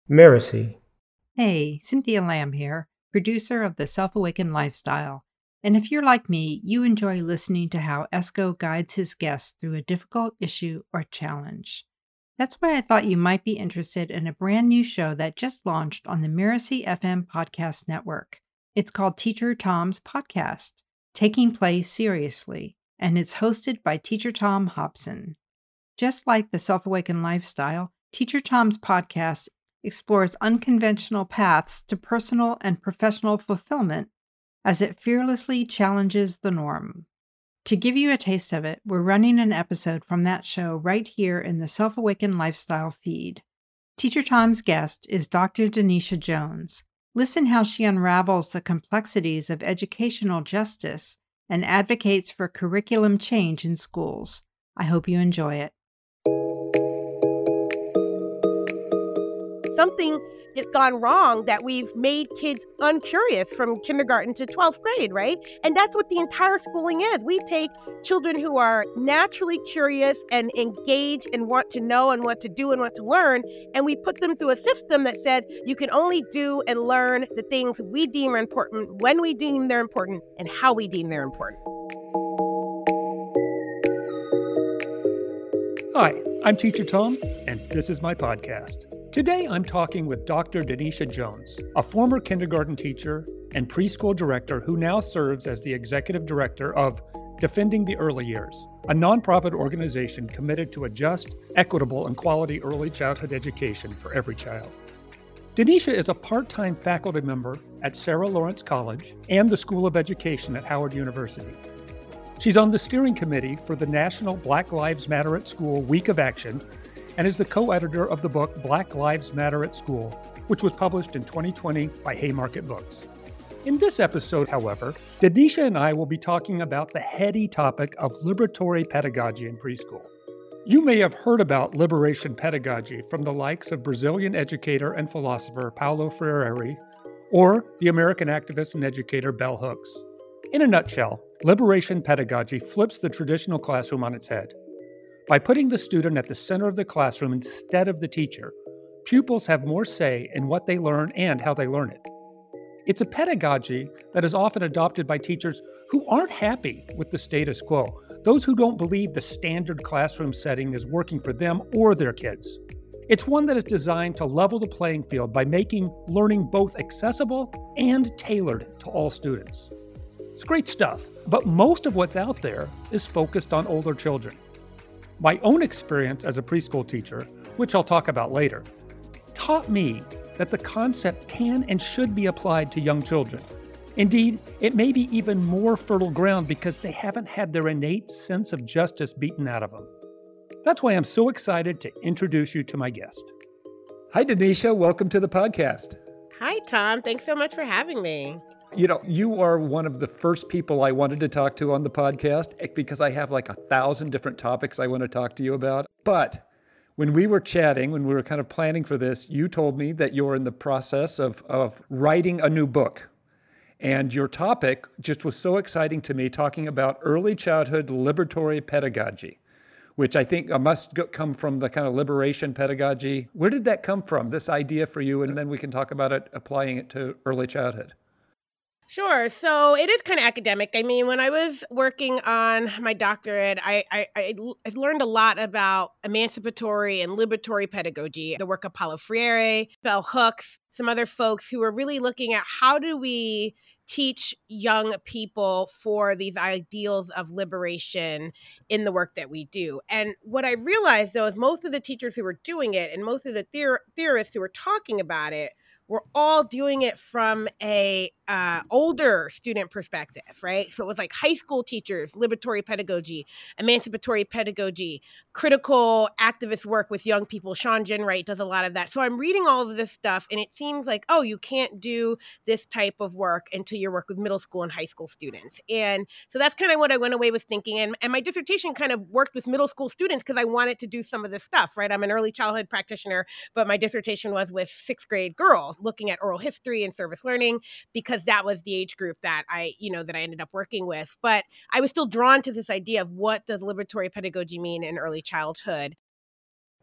Miracy. Hey, Cynthia Lamb here, producer of the Self Awakened Lifestyle. And if you're like me, you enjoy listening to how ESCO guides his guests through a difficult issue or challenge. That's why I thought you might be interested in a brand new show that just launched on the Miracy FM podcast network. It's called Teacher Tom's Podcast, taking play seriously, and it's hosted by Teacher Tom Hobson. Just like the Self Awakened Lifestyle, Teacher Tom's podcast explores unconventional paths to personal and professional fulfillment as it fearlessly challenges the norm. To give you a taste of it, we're running an episode from that show right here in the Self Awakened Lifestyle feed. Teacher Tom's guest is Dr. Denisha Jones. Listen how she unravels the complexities of educational justice and advocates for curriculum change in schools. I hope you enjoy it. Something has gone wrong that we've made kids uncurious from kindergarten to 12th grade, right? And that's what the entire schooling is. We take children who are naturally curious and engaged and want to know and want to do and want to learn, and we put them through a system that said you can only do and learn the things we deem are important, when we deem they're important, and how we deem they're important. Hi, I'm Teacher Tom, and this is my podcast. Today, I'm talking with Dr. Denisha Jones, a former kindergarten teacher and preschool director who now serves as the executive director of Defending the Early Years, a nonprofit organization committed to a just, equitable, and quality early childhood education for every child. Denisha is a part-time faculty member at Sarah Lawrence College and the School of Education at Howard University. She's on the steering committee for the National Black Lives Matter at School Week of Action and is the co-editor of the book Black Lives Matter at School, which was published in 2020 by Haymarket Books. In this episode, however, Denisha and I will be talking about the heady topic of liberatory pedagogy in preschool. You may have heard about liberation pedagogy from the likes of Brazilian educator and philosopher Paulo Freire or the American activist and educator Bell Hooks. In a nutshell, liberation pedagogy flips the traditional classroom on its head. By putting the student at the center of the classroom instead of the teacher, pupils have more say in what they learn and how they learn it. It's a pedagogy that is often adopted by teachers who aren't happy with the status quo, those who don't believe the standard classroom setting is working for them or their kids. It's one that is designed to level the playing field by making learning both accessible and tailored to all students. It's great stuff, but most of what's out there is focused on older children. My own experience as a preschool teacher, which I'll talk about later, taught me that the concept can and should be applied to young children. Indeed, it may be even more fertile ground because they haven't had their innate sense of justice beaten out of them. That's why I'm so excited to introduce you to my guest. Hi, Denisha. Welcome to the podcast. Hi, Tom. Thanks so much for having me. You are one of the first people I wanted to talk to on the podcast because I have like 1,000 different topics I want to talk to you about. But when we were chatting, when we were kind of planning for this, you told me that you're in the process of writing a new book. And your topic just was so exciting to me, talking about early childhood liberatory pedagogy, which I think must come from the kind of liberation pedagogy. Where did that come from, this idea for you? And then we can talk about it, applying it to early childhood. Sure. So it is kind of academic. I mean, when I was working on my doctorate, I learned a lot about emancipatory and liberatory pedagogy, the work of Paulo Freire, Bell Hooks, some other folks who were really looking at how do we teach young people for these ideals of liberation in the work that we do. And what I realized, though, is most of the teachers who were doing it and most of the theorists who were talking about it were all doing it from a older student perspective, right? So it was like high school teachers, liberatory pedagogy, emancipatory pedagogy, critical activist work with young people. Sean Ginwright does a lot of that. So I'm reading all of this stuff and it seems like, oh, you can't do this type of work until you work with middle school and high school students. And so that's kind of what I went away with thinking. And my dissertation kind of worked with middle school students because I wanted to do some of this stuff, right? I'm an early childhood practitioner, but my dissertation was with 6th grade girls looking at oral history and service learning because that was the age group that I ended up working with. But I was still drawn to this idea of what does liberatory pedagogy mean in early childhood.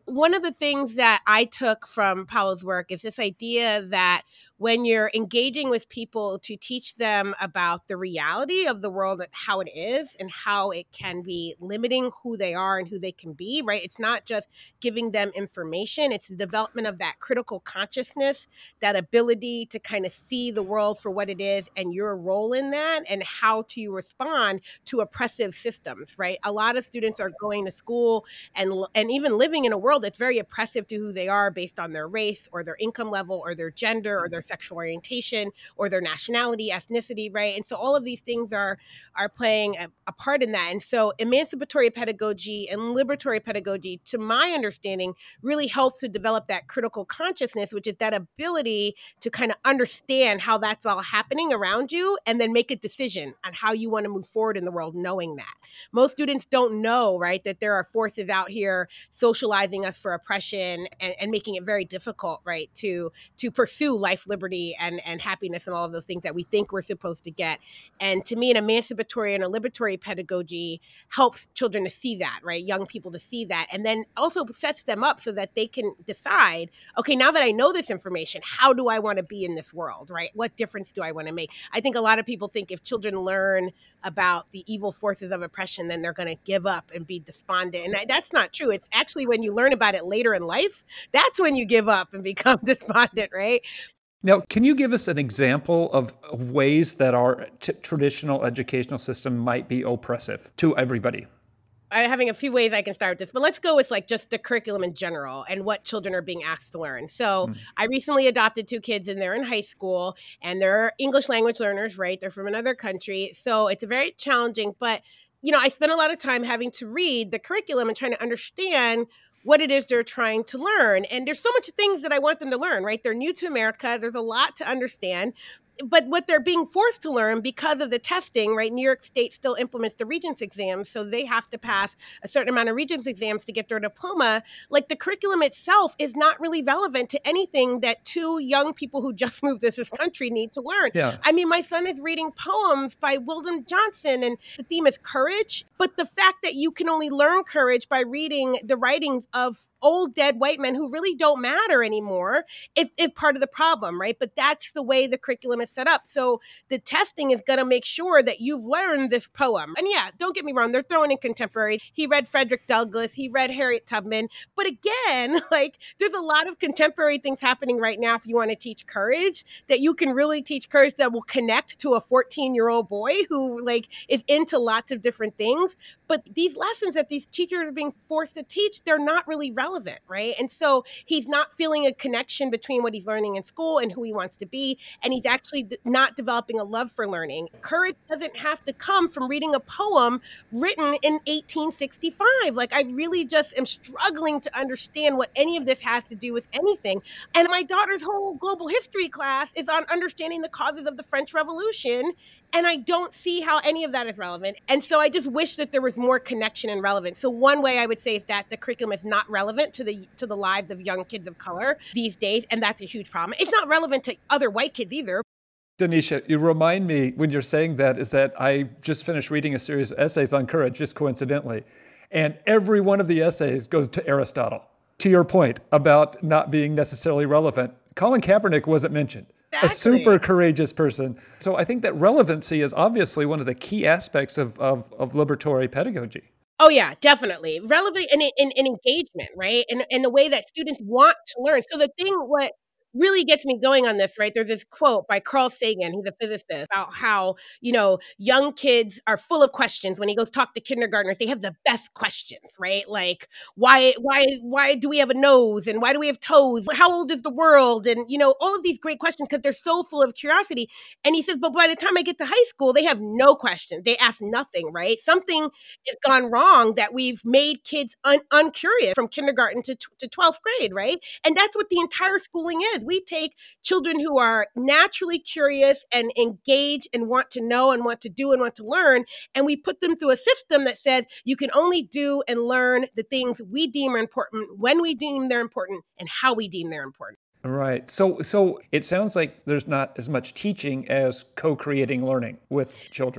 one of the things that I took from Paulo's work is this idea that when you're engaging with people to teach them about the reality of the world and how it is and how it can be limiting who they are and who they can be, right? It's not just giving them information, it's the development of that critical consciousness, that ability to kind of see the world for what it is and your role in that and how to respond to oppressive systems, right? A lot of students are going to school and even living in a world that's very oppressive to who they are based on their race or their income level or their gender or their sexual orientation or their nationality, ethnicity, right? And so all of these things are playing a part in that. And so emancipatory pedagogy and liberatory pedagogy, to my understanding, really helps to develop that critical consciousness, which is that ability to kind of understand how that's all happening around you and then make a decision on how you want to move forward in the world knowing that. Most students don't know, right, that there are forces out here socializing us for oppression and making it very difficult, right, to pursue life, liberty, and happiness and all of those things that we think we're supposed to get. And to me, an emancipatory and a liberatory pedagogy helps children to see that, right, young people to see that, and then also sets them up so that they can decide, okay, now that I know this information, how do I want to be in this world, right? What difference do I want to make? I think a lot of people think if children learn about the evil forces of oppression, then they're going to give up and be despondent. And that's not true. It's actually when you learn about it later in life, that's when you give up and become despondent, right? Now, can you give us an example of ways that our traditional educational system might be oppressive to everybody? I'm having a few ways I can start with this, but let's go with like just the curriculum in general and what children are being asked to learn. So I recently adopted 2 kids and they're in high school and they're English language learners, right? They're from another country. So it's very challenging, but I spent a lot of time having to read the curriculum and trying to understand what it is they're trying to learn. And there's so much things that I want them to learn, right? They're new to America. There's a lot to understand. But what they're being forced to learn because of the testing, right? New York State still implements the Regents exams, so they have to pass a certain amount of Regents exams to get their diploma. Like the curriculum itself is not really relevant to anything that 2 young people who just moved to this country need to learn. Yeah. I mean, my son is reading poems by William Johnson, and the theme is courage. But the fact that you can only learn courage by reading the writings of old dead white men who really don't matter anymore is part of the problem, right? But that's the way the curriculum is set up. So the testing is going to make sure that you've learned this poem. And yeah, don't get me wrong, they're throwing in contemporary. He read Frederick Douglass, he read Harriet Tubman. But again, like there's a lot of contemporary things happening right now if you want to teach courage, that you can really teach courage that will connect to a 14-year-old boy who like is into lots of different things. But these lessons that these teachers are being forced to teach, they're not really relevant, right? And so he's not feeling a connection between what he's learning in school and who he wants to be. And he's actually not developing a love for learning. Courage doesn't have to come from reading a poem written in 1865. Like I really just am struggling to understand what any of this has to do with anything. And my daughter's whole global history class is on understanding the causes of the French Revolution. And I don't see how any of that is relevant. And so I just wish that there was more connection and relevance. So one way I would say is that the curriculum is not relevant to the lives of young kids of color these days. And that's a huge problem. It's not relevant to other white kids either. Denisha, you remind me when you're saying that is that I just finished reading a series of essays on courage, just coincidentally. And every one of the essays goes to Aristotle. To your point about not being necessarily relevant, Colin Kaepernick wasn't mentioned. Exactly. A super courageous person. So I think that relevancy is obviously one of the key aspects of liberatory pedagogy. Oh, yeah, definitely. Relevant and engagement, right? And the way that students want to learn. So the thing, what really gets me going on this, right? There's this quote by Carl Sagan, he's a physicist, about how, young kids are full of questions. When he goes talk to kindergartners, they have the best questions, right? Like, why do we have a nose? And why do we have toes? How old is the world? And, all of these great questions because they're so full of curiosity. And he says, but by the time I get to high school, they have no questions. They ask nothing, right? Something has gone wrong that we've made kids uncurious from kindergarten to 12th grade, right? And that's what the entire schooling is. We take children who are naturally curious and engaged and want to know and want to do and want to learn, and we put them through a system that says you can only do and learn the things we deem are important, when we deem they're important, and how we deem they're important. Right. So it sounds like there's not as much teaching as co-creating learning with children.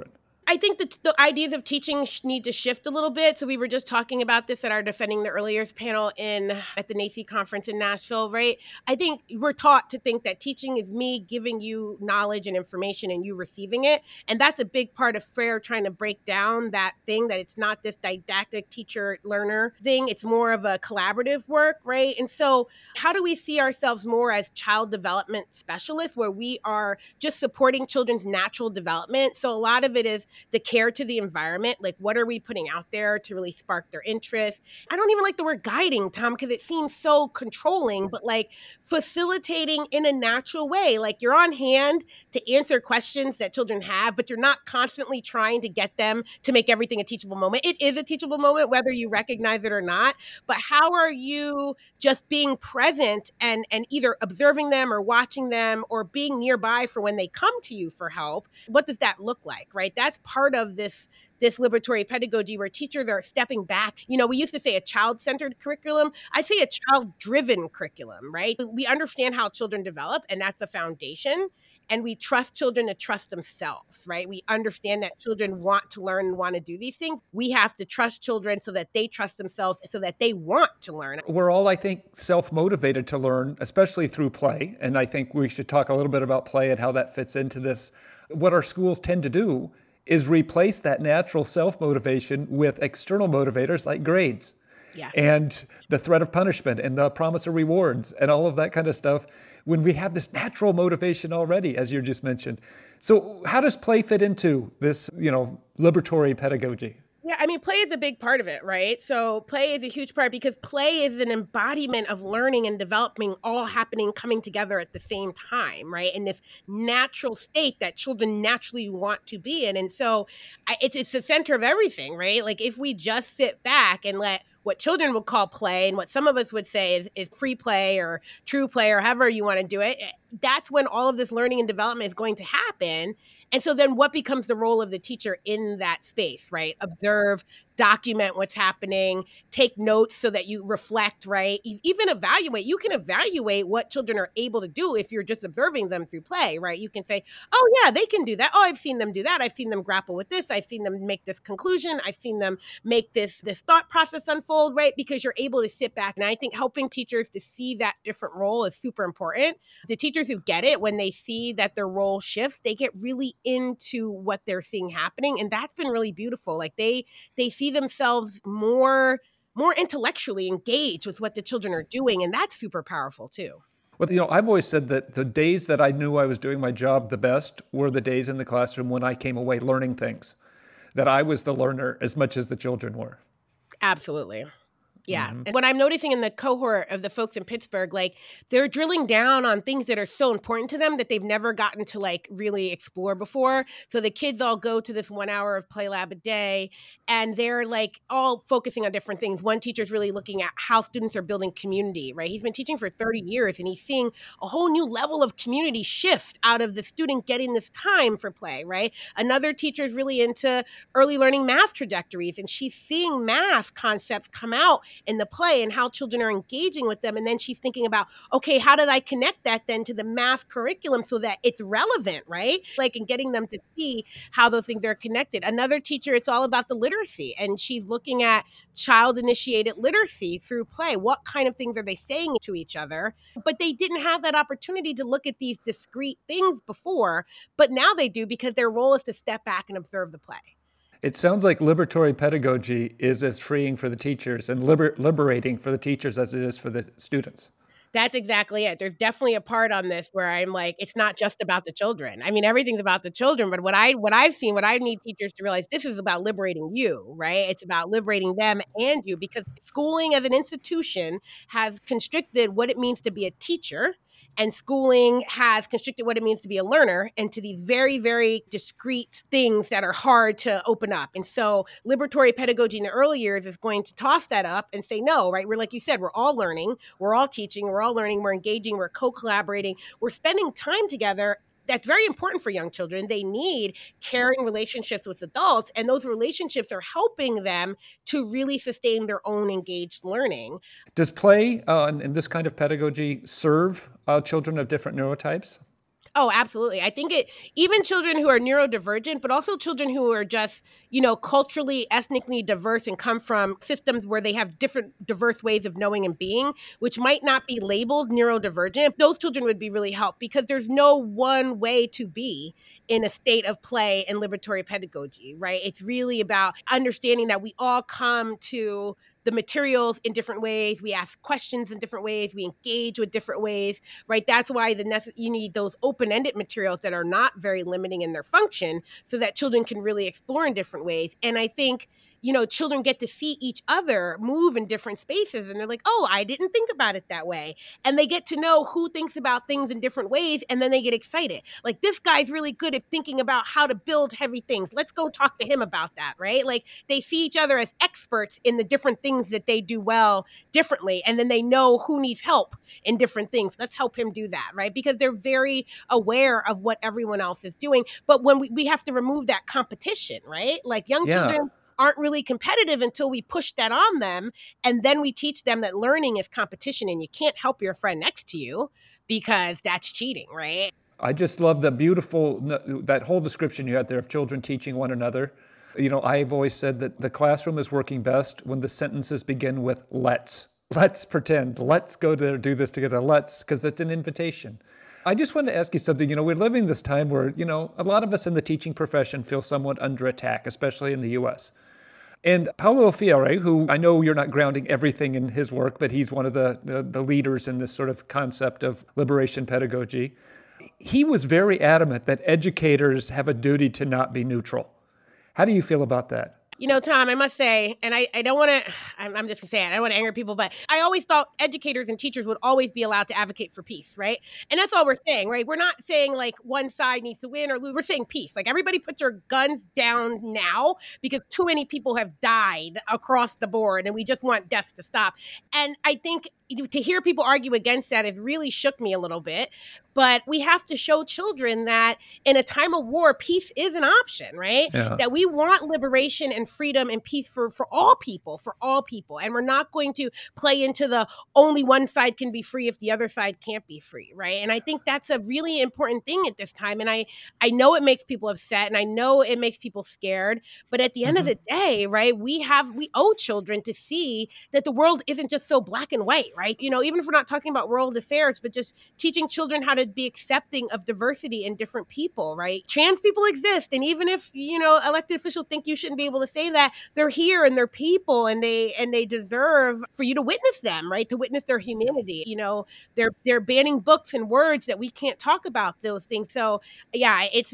I think that the ideas of teaching need to shift a little bit. So we were just talking about this at our Defending the Earliers panel at the NACCE conference in Nashville, right? I think we're taught to think that teaching is me giving you knowledge and information and you receiving it. And that's a big part of FAIR, trying to break down that thing, that it's not this didactic teacher-learner thing. It's more of a collaborative work, right? And so how do we see ourselves more as child development specialists, where we are just supporting children's natural development? So a lot of it is the care to the environment. Like, what are we putting out there to really spark their interest? I don't even like the word guiding, Tom, because it seems so controlling, but like facilitating in a natural way. Like, you're on hand to answer questions that children have, but you're not constantly trying to get them to make everything a teachable moment. It is a teachable moment, whether you recognize it or not. But how are you just being present and either observing them or watching them or being nearby for when they come to you for help? What does that look like, right? That's part of this liberatory pedagogy, where teachers are stepping back. You know, we used to say a child-centered curriculum. I'd say a child-driven curriculum, right? We understand how children develop, and that's the foundation. And we trust children to trust themselves, right? We understand that children want to learn and want to do these things. We have to trust children so that they trust themselves, so that they want to learn. We're all, I think, self-motivated to learn, especially through play. And I think we should talk a little bit about play and how that fits into this. What our schools tend to do is replace that natural self-motivation with external motivators like grades. Yes. And the threat of punishment and the promise of rewards and all of that kind of stuff, when we have this natural motivation already, as you just mentioned. So how does play fit into this, liberatory pedagogy? Yeah, I mean, play is a big part of it, right? So play is a huge part, because play is an embodiment of learning and developing all coming together at the same time, right? In this natural state that children naturally want to be in. And so it's the center of everything, right? Like, if we just sit back and let what children would call play and what some of us would say is free play or true play, or however you want to do it, that's when all of this learning and development is going to happen. And so then what becomes the role of the teacher in that space, right? Observe, document what's happening, take notes so that you reflect, right? Even evaluate. You can evaluate what children are able to do if you're just observing them through play, right? You can say, oh yeah, they can do that. Oh, I've seen them do that. I've seen them grapple with this. I've seen them make this conclusion. I've seen them make this thought process unfold, right? Because you're able to sit back. And I think helping teachers to see that different role is super important. The teachers who get it, when they see that their role shifts, they get really into what they're seeing happening. And that's been really beautiful. Like, they see themselves more intellectually engaged with what the children are doing. And that's super powerful too. Well, I've always said that the days that I knew I was doing my job the best were the days in the classroom when I came away learning things, that I was the learner as much as the children were. Absolutely. Yeah. And what I'm noticing in the cohort of the folks in Pittsburgh, like, they're drilling down on things that are so important to them that they've never gotten to like really explore before. So the kids all go to this 1 hour of Play Lab a day, and they're like all focusing on different things. One teacher's really looking at how students are building community, right? He's been teaching for 30 years and he's seeing a whole new level of community shift out of the student getting this time for play, right? Another teacher's really into early learning math trajectories, and she's seeing math concepts come out in the play and how children are engaging with them. And then she's thinking about, okay, how did I connect that then to the math curriculum so that it's relevant, right? Like, and getting them to see how those things are connected. Another teacher, it's all about the literacy, and she's looking at child-initiated literacy through play. What kind of things are they saying to each other? But they didn't have that opportunity to look at these discrete things before, but now they do, because their role is to step back and observe the play. It sounds like liberatory pedagogy is as freeing for the teachers and liberating for the teachers as it is for the students. That's exactly it. There's definitely a part on this where I'm like, it's not just about the children. I mean, everything's about the children, but what I need teachers to realize, this is about liberating you, right? It's about liberating them and you, because schooling as an institution has constricted what it means to be a teacher. And schooling has constricted what it means to be a learner into these very, very discrete things that are hard to open up. And so liberatory pedagogy in the early years is going to toss that up and say, no, right? We're, like you said, we're all learning, we're all teaching, we're all learning, we're engaging, we're co-collaborating, we're spending time together. That's very important for young children. They need caring relationships with adults, and those relationships are helping them to really sustain their own engaged learning. Does play in this kind of pedagogy serve children of different neurotypes? Oh, absolutely. I think even children who are neurodivergent, but also children who are just, culturally, ethnically diverse and come from systems where they have different diverse ways of knowing and being, which might not be labeled neurodivergent, those children would be really helped because there's no one way to be in a state of play and liberatory pedagogy, right? It's really about understanding that we all come to the materials in different ways. We ask questions in different ways. We engage with different ways, right? That's why you need those open-ended materials that are not very limiting in their function so that children can really explore in different ways. And I think, children get to see each other move in different spaces and they're like, oh, I didn't think about it that way. And they get to know who thinks about things in different ways and then they get excited. Like, this guy's really good at thinking about how to build heavy things. Let's go talk to him about that, right? Like, they see each other as experts in the different things that they do well differently. And then they know who needs help in different things. Let's help him do that, right? Because they're very aware of what everyone else is doing. But when we have to remove that competition, right? Like, young children aren't really competitive until we push that on them. And then we teach them that learning is competition and you can't help your friend next to you because that's cheating, right? I just love that whole description you had there of children teaching one another. I've always said that the classroom is working best when the sentences begin with let's. Let's pretend. Let's go to do this together. Let's, because it's an invitation. I just wanted to ask you something. We're living this time where, a lot of us in the teaching profession feel somewhat under attack, especially in the U.S. And Paulo Freire, who I know you're not grounding everything in his work, but he's one of the leaders in this sort of concept of liberation pedagogy. He was very adamant that educators have a duty to not be neutral. How do you feel about that? Tom, I must say, and I don't want to, I'm just going to say it, I don't want to anger people, but I always thought educators and teachers would always be allowed to advocate for peace, right? And that's all we're saying, right? We're not saying like one side needs to win or lose. We're saying peace. Like, everybody put your guns down now because too many people have died across the board and we just want deaths to stop. And I think to hear people argue against that has really shook me a little bit. But we have to show children that in a time of war, peace is an option, right? Yeah. That we want liberation and freedom and peace for all people. And we're not going to play into the only one side can be free if the other side can't be free, right? And I think that's a really important thing at this time. And I know it makes people upset and I know it makes people scared. But at the end of the day, right, we owe children to see that the world isn't just so black and white, right? Even if we're not talking about world affairs, but just teaching children how to be accepting of diversity and different people, right? Trans people exist. And even if, elected officials think you shouldn't be able to say that, they're here and they're people and they deserve for you to witness them, right? To witness their humanity. They're banning books and words that we can't talk about those things. So yeah, it's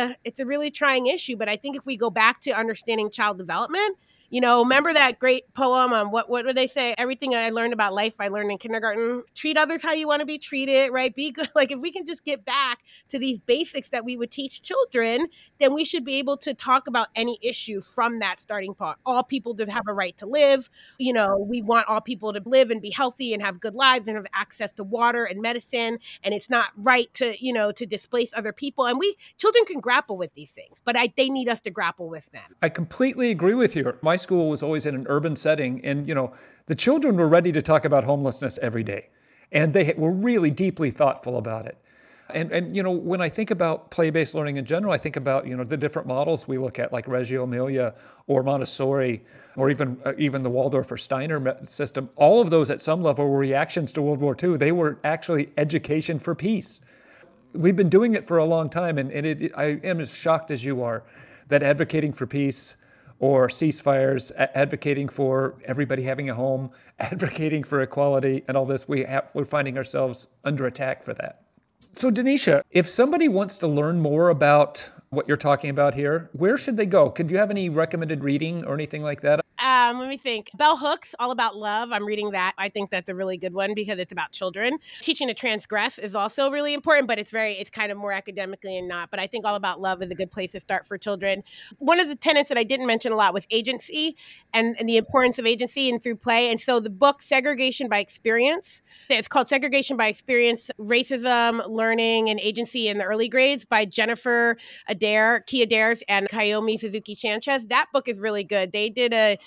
a really trying issue. But I think if we go back to understanding child development, remember that great poem on what would they say? Everything I learned about life, I learned in kindergarten. Treat others how you want to be treated, right? Be good. Like, if we can just get back to these basics that we would teach children, then we should be able to talk about any issue from that starting point. All people do have a right to live. We want all people to live and be healthy and have good lives and have access to water and medicine. And it's not right to, to displace other people. And children can grapple with these things, but they need us to grapple with them. I completely agree with you. My school was always in an urban setting and, the children were ready to talk about homelessness every day and they were really deeply thoughtful about it. And when I think about play-based learning in general, I think about, the different models we look at like Reggio Emilia or Montessori or even the Waldorf or Steiner system. All of those at some level were reactions to World War II. They were actually education for peace. We've been doing it for a long time and I am as shocked as you are that advocating for peace or ceasefires, advocating for everybody having a home, advocating for equality and all this, we're finding ourselves under attack for that. So Denisha, if somebody wants to learn more about what you're talking about here, where should they go? Could you have any recommended reading or anything like that? Let me think. Bell Hooks, All About Love. I'm reading that. I think that's a really good one because it's about children. Teaching to Transgress is also really important, but it's kind of more academically and not. But I think All About Love is a good place to start for children. One of the tenets that I didn't mention a lot was agency and the importance of agency and through play. And so the book Segregation by Experience, it's called Segregation by Experience, Racism, Learning, and Agency in the Early Grades by Jennifer Adair, Key Adair, and Kayomi Suzuki Sanchez. That book is really good. They did a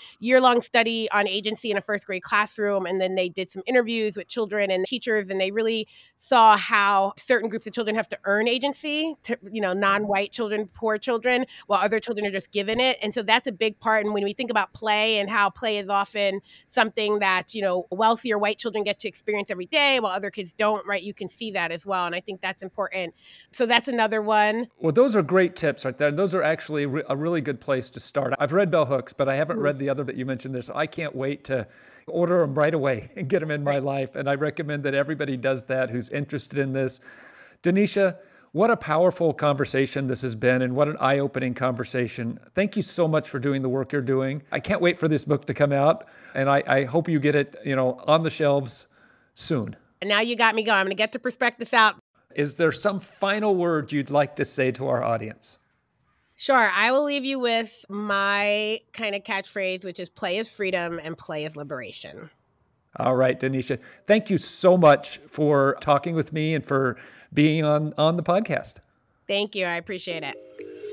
year-long study on agency in a first grade classroom. And then they did some interviews with children and teachers, and they really saw how certain groups of children have to earn agency, to, non-white children, poor children, while other children are just given it. And so that's a big part. And when we think about play and how play is often something that, wealthier white children get to experience every day while other kids don't, right? You can see that as well. And I think that's important. So that's another one. Well, those are great tips right there. Those are actually a really good place to start. I've read Bell Hooks, but I haven't read the other that you mentioned there. So I can't wait to order them right away and get them in my life. And I recommend that everybody does that who's interested in this. Denisha, what a powerful conversation this has been, and what an eye-opening conversation. Thank you so much for doing the work you're doing. I can't wait for this book to come out, and I hope you get it, on the shelves soon. And now you got me going. I'm going to get the prospectus out. Is there some final word you'd like to say to our audience? Sure. I will leave you with my kind of catchphrase, which is play is freedom and play is liberation. All right, Denisha. Thank you so much for talking with me and for being on the podcast. Thank you. I appreciate it.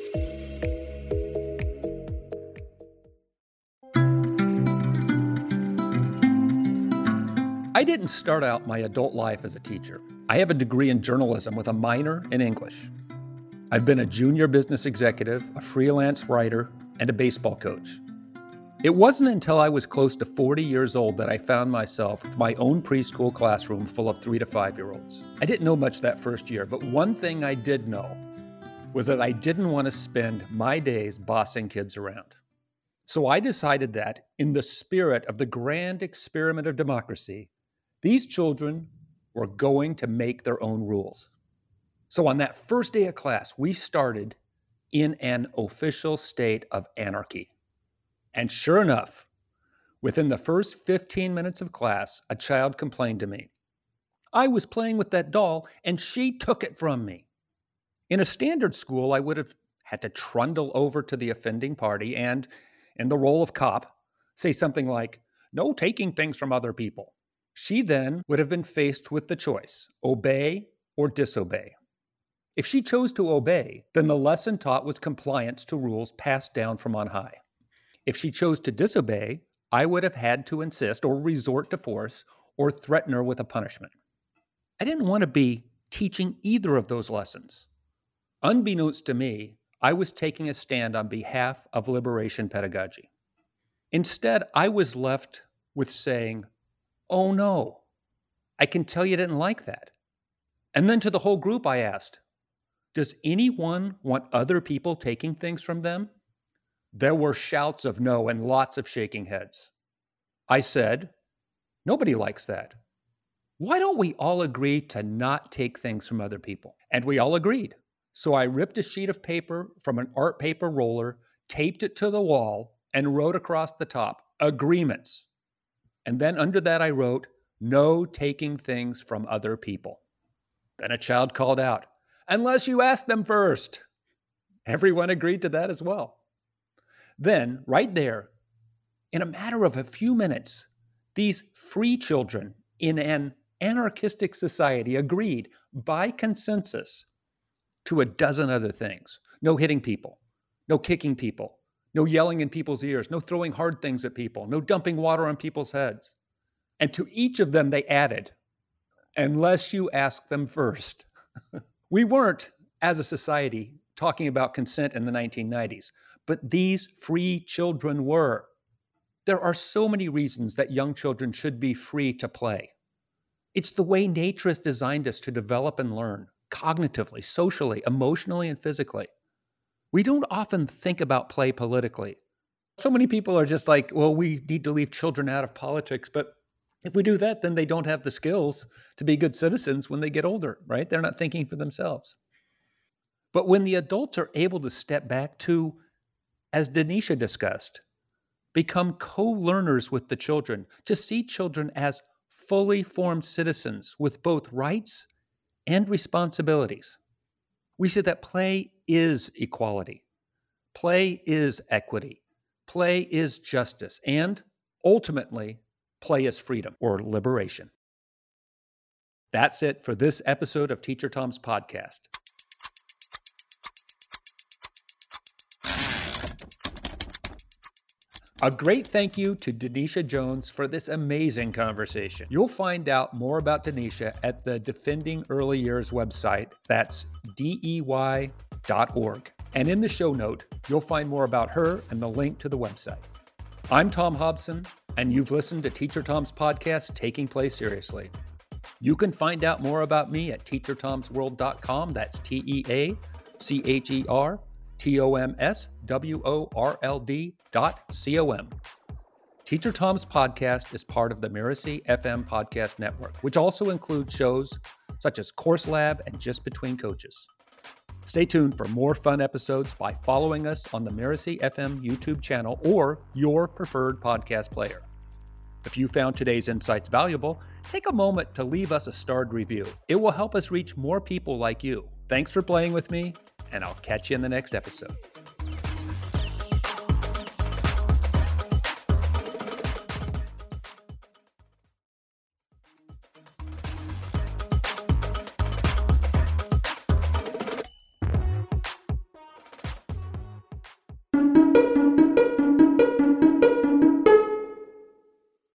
I didn't start out my adult life as a teacher. I have a degree in journalism with a minor in English. I've been a junior business executive, a freelance writer, and a baseball coach. It wasn't until I was close to 40 years old that I found myself with my own preschool classroom full of 3 to 5-year-olds. I didn't know much that first year, but one thing I did know was that I didn't want to spend my days bossing kids around. So I decided that, in the spirit of the grand experiment of democracy, these children were going to make their own rules. So on that first day of class, we started in an official state of anarchy. And sure enough, within the first 15 minutes of class, a child complained to me. I was playing with that doll, and she took it from me. In a standard school, I would have had to trundle over to the offending party and, in the role of cop, say something like, "No taking things from other people." She then would have been faced with the choice, obey or disobey. If she chose to obey, then the lesson taught was compliance to rules passed down from on high. If she chose to disobey, I would have had to insist or resort to force or threaten her with a punishment. I didn't want to be teaching either of those lessons. Unbeknownst to me, I was taking a stand on behalf of liberation pedagogy. Instead, I was left with saying, "Oh no, I can tell you didn't like that." And then to the whole group, I asked, "Does anyone want other people taking things from them?" There were shouts of no and lots of shaking heads. I said, "Nobody likes that. Why don't we all agree to not take things from other people?" And we all agreed. So I ripped a sheet of paper from an art paper roller, taped it to the wall, and wrote across the top, "Agreements." And then under that I wrote, "No taking things from other people." Then a child called out, "Unless you ask them first." Everyone agreed to that as well. Then, right there, in a matter of a few minutes, these free children in an anarchistic society agreed by consensus to a dozen other things. No hitting people, no kicking people, no yelling in people's ears, no throwing hard things at people, no dumping water on people's heads. And to each of them they added, "Unless you ask them first." We weren't, as a society, talking about consent in the 1990s, but these free children were. There are so many reasons that young children should be free to play. It's the way nature has designed us to develop and learn, cognitively, socially, emotionally, and physically. We don't often think about play politically. So many people are just like, well, we need to leave children out of politics, but if we do that, then they don't have the skills to be good citizens when they get older, right? They're not thinking for themselves. But when the adults are able to step back to, as Denisha discussed, become co-learners with the children, to see children as fully formed citizens with both rights and responsibilities, we see that play is equality, play is equity, play is justice, and ultimately, play is freedom or liberation. That's it for this episode of Teacher Tom's podcast. A great thank you to Denisha Jones for this amazing conversation. You'll find out more about Denisha at the Defending Early Years website. That's DEY.org. And in the show note, you'll find more about her and the link to the website. I'm Tom Hobson, and you've listened to Teacher Tom's podcast, Taking Play Seriously. You can find out more about me at teachertomsworld.com. That's TeacherTomsWorld.com. Teacher Tom's podcast is part of the Miracy FM podcast network, which also includes shows such as Course Lab and Just Between Coaches. Stay tuned for more fun episodes by following us on the Miracy FM YouTube channel or your preferred podcast player. If you found today's insights valuable, take a moment to leave us a starred review. It will help us reach more people like you. Thanks for playing with me, and I'll catch you in the next episode.